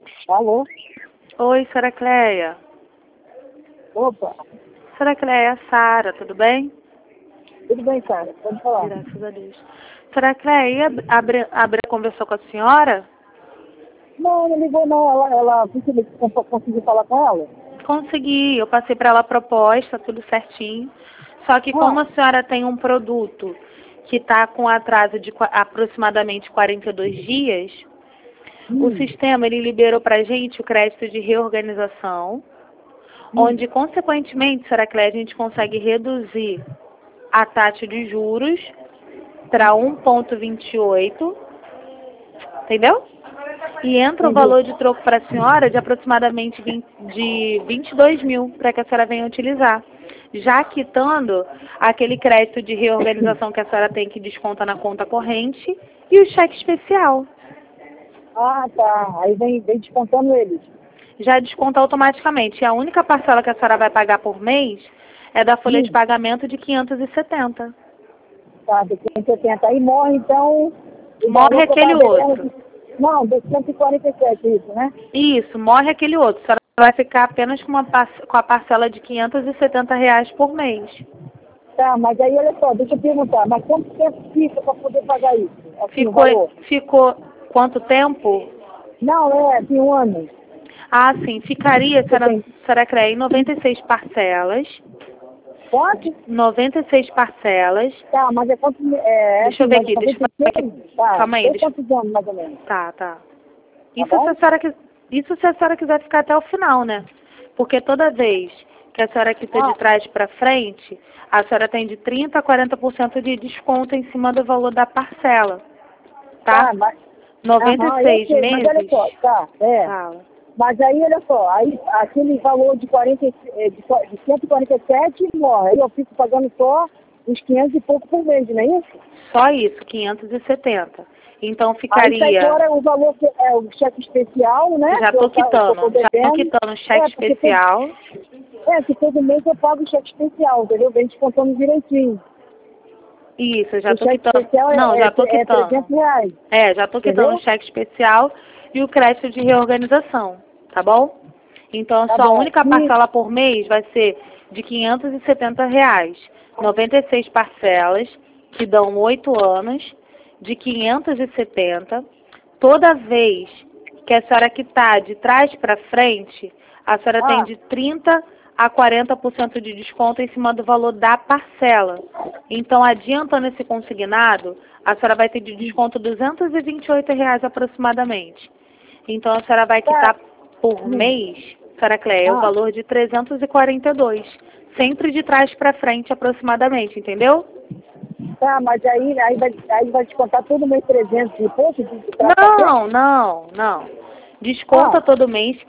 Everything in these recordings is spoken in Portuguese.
Alô? Oi, Sra. Cleia. Opa, Sra. Cleia, é a Sara, tudo bem? tudo bem, Sara? Pode falar. Graças a Deus. Sra. Cleia, a Brenda conversou com a senhora? Não, não ligou não. Ela conseguiu falar com ela? Consegui, eu passei para ela a proposta, tudo certinho. Só que como Ah, a senhora tem um produto que está com atraso de aproximadamente 42 dias, o hum, sistema ele liberou para a gente o crédito de reorganização, onde, consequentemente, Sra. Cleia, a gente consegue reduzir a taxa de juros para 1,28, entendeu? E entra o entendi. valor de troco para a senhora de aproximadamente 22 mil para que a senhora venha utilizar. Já quitando aquele crédito de reorganização que a senhora tem que desconta na conta corrente e o cheque especial. Ah, tá. Aí vem descontando eles. Já desconta automaticamente. E a única parcela que a senhora vai pagar por mês é da folha de Hum, pagamento de 570. tá, de 570. Aí morre, então, o Morre valor que eu aquele estava devendo. outro. Não, de 147, isso, né? Isso, morre aquele outro. A senhora vai ficar apenas com a parcela de R$ 570 por mês. Tá, mas aí, olha só, deixa eu perguntar. Mas quanto tempo fica para poder pagar isso? Assim, o Ficou, valor? ficou quanto tempo? Não, de um ano. Ah, sim, ficaria, Você tem senhora Creia, em 96 parcelas. quanto? 96 parcelas. Tá, mas é quanto. Deixa eu Assim, ver mas aqui, deixa eu ver aqui. 96? Tá, Calma aí, tem deixa. quantos anos mais ou menos? Tá, tá. Tá Isso se bom? a senhora, isso se a senhora quiser ficar até o final, né? Porque toda vez que a senhora quiser de Ah, trás para frente, a senhora tem de 30% a 40% de desconto em cima do valor da parcela, tá? tá, mas. Aham, eu 96 sei, mas olha meses. só, tá, Fala. Mas aí, olha só, aí aquele valor de 40, de 147 morre. Aí eu fico pagando só os 500 e pouco por mês, não é isso? Só isso, 570. Então Aí sai ficaria, fora o valor que é o cheque especial, né? já Que tô eu tô quitando, já tô devendo. quitando o cheque Porque todo, especial. que todo mês eu pago o cheque especial, entendeu? Vem descontando direitinho. Isso, já O tô cheque quitando. especial Não, já tô é quitando. 300 reais, Já tô quitando o entendeu? cheque especial e o crédito de reorganização, tá bom? Então a Tá sua bom. única parcela por mês vai ser de R$ 570, 96 parcelas, que dão 8 anos, de 570. Toda vez que a senhora quitar de trás para frente, a senhora tem Ah, de 30% a 40% de desconto em cima do valor da parcela. Então, adiantando esse consignado, a senhora vai ter de desconto R$ 228 aproximadamente. Então, a senhora vai quitar tá. por mês, senhora Cleia, o Ah, valor de 342, sempre de trás para frente aproximadamente, entendeu? tá, mas aí vai descontar todo mês 300 e pouco de trás pra Não, frente? não, não. Ah, Desconta todo mês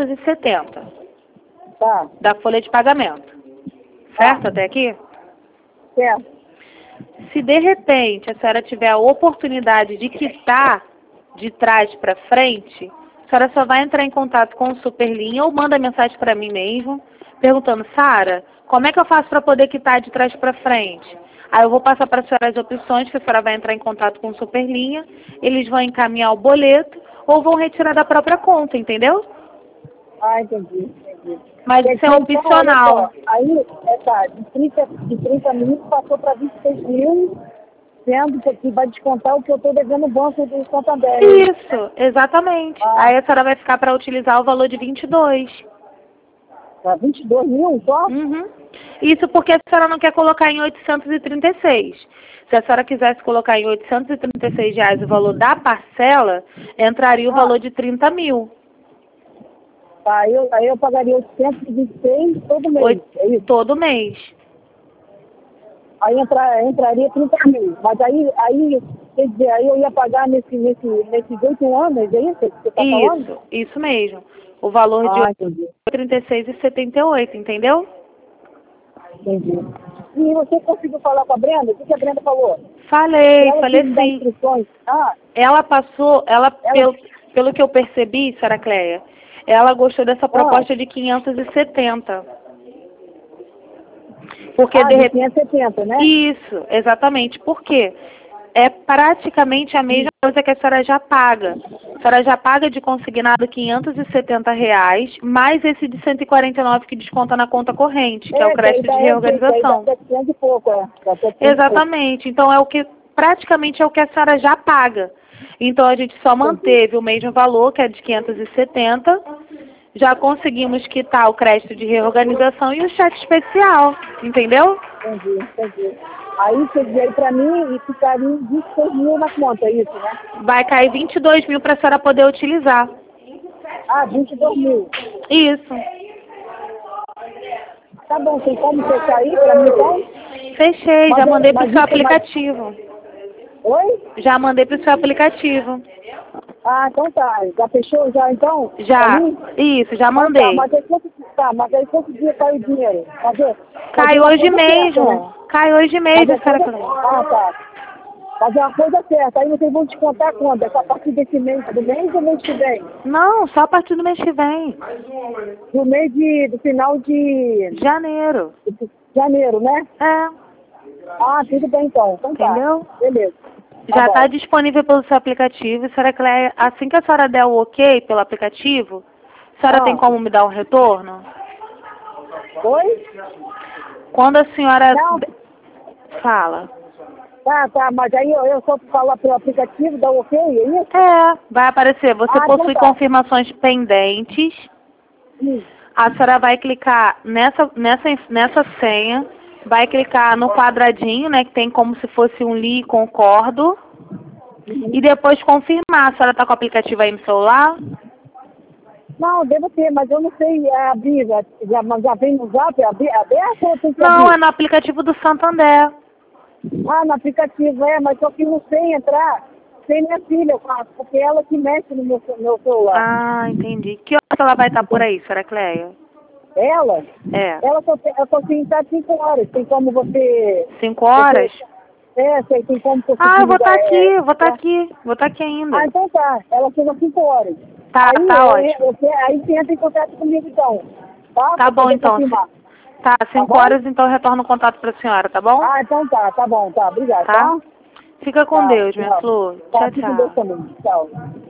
570 tá. da folha de pagamento. Ah, Certo até aqui? certo. Se de repente a senhora tiver a oportunidade de quitar de trás para frente, a senhora só vai entrar em contato com o Superlinha ou manda mensagem para mim mesmo, perguntando, Sara, como é que eu faço para poder quitar de trás para frente? Aí eu vou passar para a senhora as opções, que a senhora vai entrar em contato com o Superlinha, eles vão encaminhar o boleto ou vão retirar da própria conta, entendeu? Ah, entendi. Mas Quer isso é dizer, então, olha opcional. só, aí, de 30 mil passou para 26 mil, sendo que vai descontar o que eu estou devendo no banco do Santander, é isso? Isso, exatamente. Ah, Aí a senhora vai ficar para utilizar o valor de 22. tá 22 mil só? Uhum. Isso porque a senhora não quer colocar em 836. Se a senhora quisesse colocar em R$ 836 o valor da parcela, entraria o Ah, valor de 30 mil. tá, aí eu pagaria 826 todo mês, Oito, é isso? todo mês. Aí entraria 30 mil. Mas aí, quer dizer, aí eu ia pagar nesses 8 anos, é isso que você está falando? Isso mesmo. O valor de Ah, entendi. 36,78, entendeu? Entendi. E você conseguiu falar com a Brenda? O que a Brenda falou? E Falei, ela quis falei me dar sim. instruções. Ah, Ela passou, ela. pelo que eu percebi, Sra. Cleia, ela gostou dessa Ah, proposta de 570. Porque de de repente. 570, né? Isso, exatamente. Por quê? é praticamente a mesma coisa que a senhora já paga. A senhora já paga de consignado R$ 570, mais esse de 149 que desconta na conta corrente, que é o crédito de reorganização. Dá 700 e pouco, é. Exatamente. Então, praticamente é o que a senhora já paga. Então, a gente só manteve o mesmo valor, que é de 570. Já conseguimos quitar o crédito de reorganização e o cheque especial. Entendeu? Entendi. Aí você veio para mim e ficaria 26 mil na conta, é isso, né? Vai cair 22 mil para a senhora poder utilizar. Ah, 22 mil. Isso. Tá bom, tem como fechar aí para mim então? Fechei, já mandei para o seu aplicativo. Oi? Já mandei para o seu aplicativo. Ah, então tá. Já fechou já então? Já. Isso, já mandei. Mas aí quanto dia cai o dinheiro? Cai hoje mesmo. Cai hoje mesmo, senhora Cleia. Ah, tá. Fazer uma coisa certa. Aí vocês vão descontar quando? É a partir desse mês, do mês ou mês que vem? Não, só a partir do mês que vem. Do final de... Janeiro. Janeiro, né? É. Ah, tudo bem então. Então tá. Entendeu? Beleza. Já está disponível pelo seu aplicativo. Senhora Cleia, assim que a senhora der o ok pelo aplicativo, a senhora tem como me dar um retorno? Oi? Quando a senhora... Não. Fala. Tá, mas aí eu só falar pelo aplicativo, dá ok, é isso? Vai aparecer. Você possui confirmações pendentes. A senhora vai clicar nessa senha, vai clicar no quadradinho, né, que tem como se fosse um li, concordo, e depois confirmar. A senhora está com o aplicativo aí no celular? Não, devo ter, mas eu não sei abrir. Já vem no zap aberto ou tem que Não, abrir? é no aplicativo do Santander. Ah, no aplicativo, mas só que não sei entrar. Sem minha filha, eu faço, porque ela que mexe no meu celular. Ah, entendi. Que hora ela vai estar por aí, senhora Cleia? Ela? É. Ela só tem que estar 5 horas. Tem como você... 5 horas? Tem como você... Ah, eu vou estar aqui ainda. Ah, então tá. Ela chega às 5 horas. Tá ótimo. Aí você entra em contato comigo então. Tá bom, então. Tá, 5 horas, então eu retorno o contato pra senhora, tá bom? Ah, então tá bom, tá. Obrigada, tá? Fica com Deus, minha flor. Tchau, Fica com Deus também. Tchau.